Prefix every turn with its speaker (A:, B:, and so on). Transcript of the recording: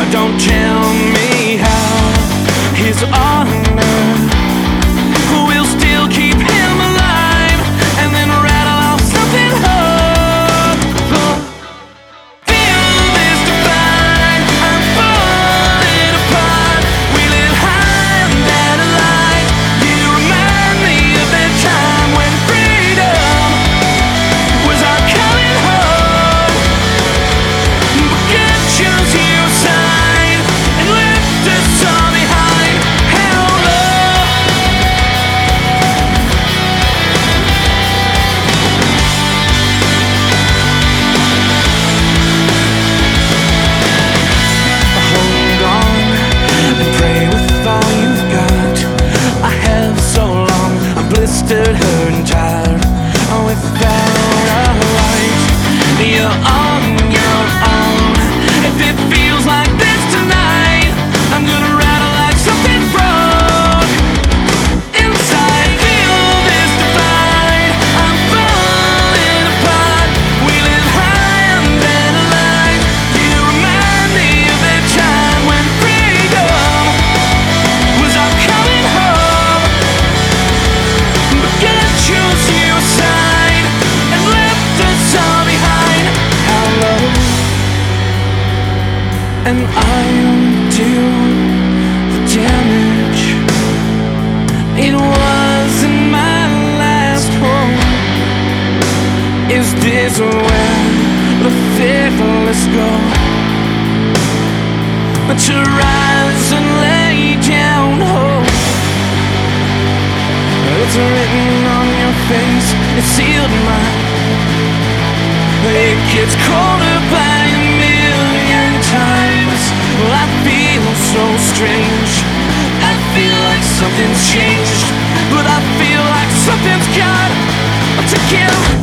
A: Don't tell me how his honor will still keep him alive, and then rattle off something hopeful. Feel this divine, I'm falling apart. We live high and that alive. You remind me of that time when freedom was our coming home. But God chose you aside and left us all behind. How low? Hold on and pray with all you've got. I have so long, I'm blistered, hurt and tired. Without a light, you're on your own. If it feels like this tonight, I'm gonna rattle like something broke. Inside, feel this divide, I'm falling apart. We live high and then alive. You remind me of that time when freedom was our coming home. But God chose you aside and left us all behind. How low? And I undo the damage. It wasn't my last home. Is this where the faithless go? To rise and lay down hope. It's written on your face, it's sealed in mine. It gets colder by a million times. Well, I feel so strange. I feel like something's changed, but I feel like something's got to give.